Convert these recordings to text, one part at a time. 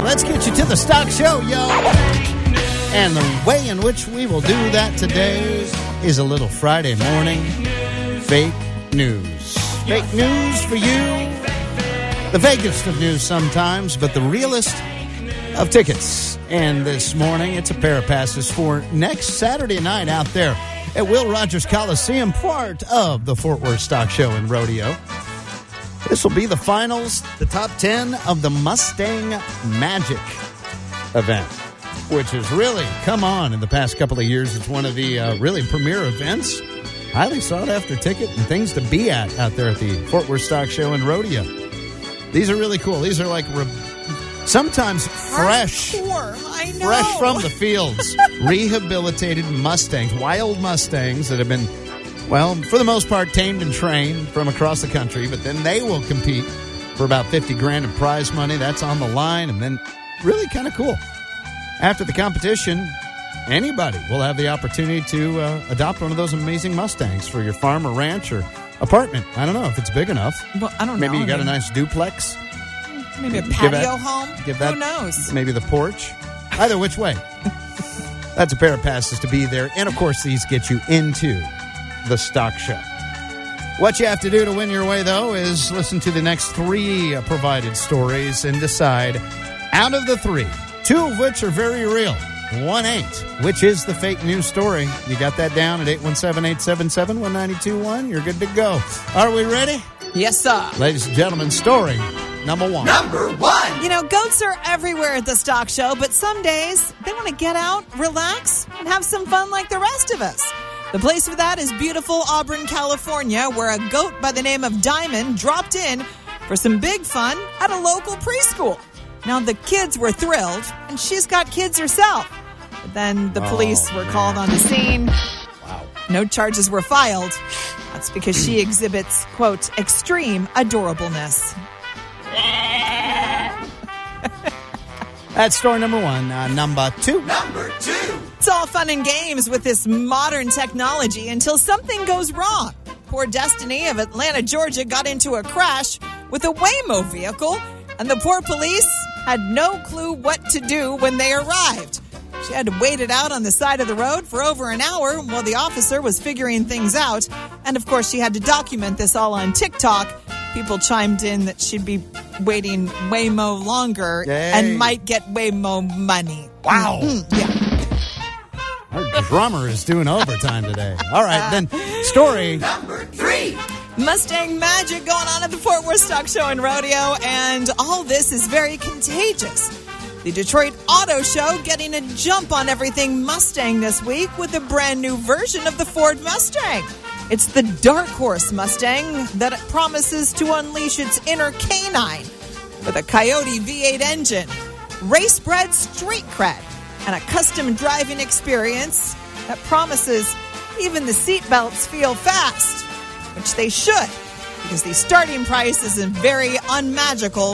Let's get you to the stock show, yo. And the way in which we will do that today is a little Friday morning fake news. Fake news for you. The fakest of news sometimes, but the realest of tickets. And this morning, it's a pair of passes for next Saturday night out there at Will Rogers Coliseum, part of the Fort Worth Stock Show and Rodeo. This will be the finals, the top 10 of the Mustang Magic event, which has really come on in the past couple of years. It's one of the really premier events. Highly sought after ticket and things to be at out there at the Fort Worth Stock Show and Rodeo. These are really cool. These are like sometimes fresh from the fields, rehabilitated Mustangs, wild Mustangs that have been, well, for the most part, tamed and trained from across the country, but then they will compete for about $50,000 in prize money. That's on the line, and then really kind of cool. After the competition, anybody will have the opportunity to adopt one of those amazing Mustangs for your farm or ranch or apartment. I don't know if it's big enough. Well, I don't know. Maybe you got a nice duplex. Maybe a patio home. Who knows? Maybe the porch. Either which way. That's a pair of passes to be there. And, of course, these get you into the stock show. What you have to do to win your way, though, is listen to the next three provided stories and decide, out of the three, two of which are very real, one ain't, which is the fake news story. You got that down at 817-877-1921. You're good to go. Are we ready? Yes, sir. Ladies and gentlemen, story number one. You know, goats are everywhere at the stock show, but some days they want to get out, relax, and have some fun like the rest of us. The place for that is beautiful Auburn, California, where a goat by the name of Diamond dropped in for some big fun at a local preschool. Now, the kids were thrilled, and she's got kids herself. But then the police were called on the scene. Wow. No charges were filed. That's because she exhibits, quote, extreme adorableness. That's story number one. Number two. It's all fun and games with this modern technology until something goes wrong. Poor Destiny of Atlanta, Georgia got into a crash with a Waymo vehicle, and the poor police had no clue what to do when they arrived. She had to wait it out on the side of the road for over an hour while the officer was figuring things out. And, of course, she had to document this all on TikTok. People chimed in that she'd be waiting Waymo longer and might get Waymo money. Wow. Yeah. Our drummer is doing overtime today. All right, then story number three. Mustang Magic going on at the Fort Worth Stock Show and Rodeo, and all this is very contagious. The Detroit Auto Show getting a jump on everything Mustang this week with a brand new version of the Ford Mustang. It's the Dark Horse Mustang that promises to unleash its inner canine with a Coyote V8 engine, race-bred street cred, and a custom driving experience that promises even the seatbelts feel fast, which they should, because the starting price is a very unmagical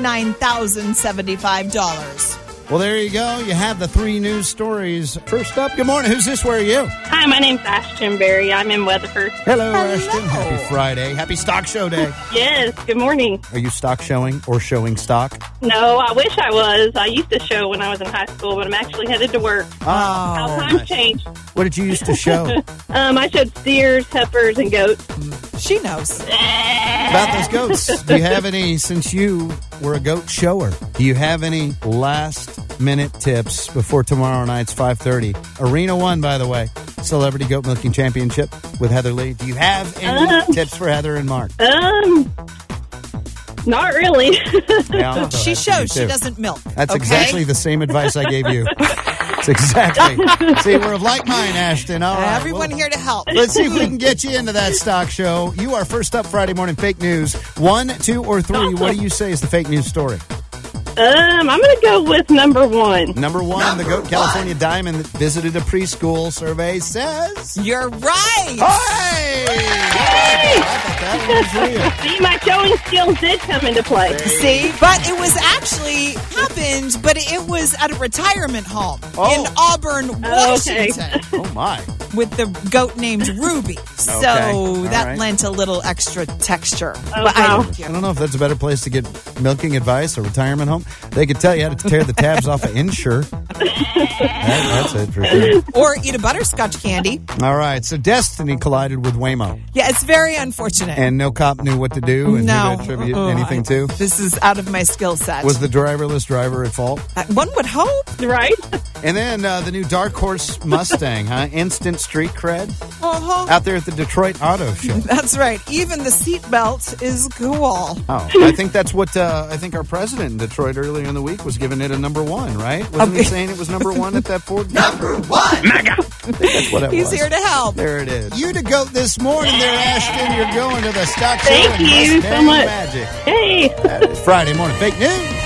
$69,075. Well, there you go. You have the three news stories. First up, good morning. Who's this? Where are you? Hi, my name's Ashton Berry. I'm in Weatherford. Hello, Ashton. Happy Friday. Happy Stock Show Day. Yes, good morning. Are you stock showing or showing stock? No, I wish I was. I used to show when I was in high school, but I'm actually headed to work. How times change. What did you used to show? I showed steers, heifers, and goats. She knows. About those goats, do you have any, since you were a goat shower, do you have any last-minute tips before tomorrow night's 5:30? Arena 1, by the way, Celebrity Goat Milking Championship with Heather Lee. Do you have any tips for Heather and Mark? Not really. Yeah, she shows she doesn't milk. That's exactly the same advice I gave you. That's exactly. See, we're of like mind, Ashton. All right. Everyone here to help. Let's see if we can get you into that stock show. You are first up Friday morning fake news. 1, 2, or 3. What do you say is the fake news story? I'm going to go with number one. Number one, the Goat California Diamond that visited a preschool. Survey says you're right. Hey! I thought that was real. See, my showing skills did come into play. See, but it was actually happened, but it was at a retirement home in Auburn, Washington. Oh, my. with the goat named Ruby. So that lent a little extra texture. Oh, But wow. I don't know if that's a better place to get milking advice or retirement home. They could tell you how to tear the tabs off of Insure. That's it for sure. Or eat a butterscotch candy. All right, so Destiny collided with Waymo, Yeah, it's very unfortunate. and no cop knew what to do and no. who to attribute anything to. This is out of my skill set. Was the driverless driver at fault? One would hope. Right? And then the new Dark Horse Mustang, huh? Instant street cred Uh-huh. out there at the Detroit Auto Show. That's right. Even the seatbelt is cool. Oh, I think that's what I think our president in Detroit earlier in the week was giving it a number one, right? Wasn't he saying it was number one at that Ford? Number one! That's what it He's was. here to help. There it is. You to goat this morning there, Ashton. You're going to the stock show. Thank in you so Mustang much. Magic. Hey. That is Friday morning fake news.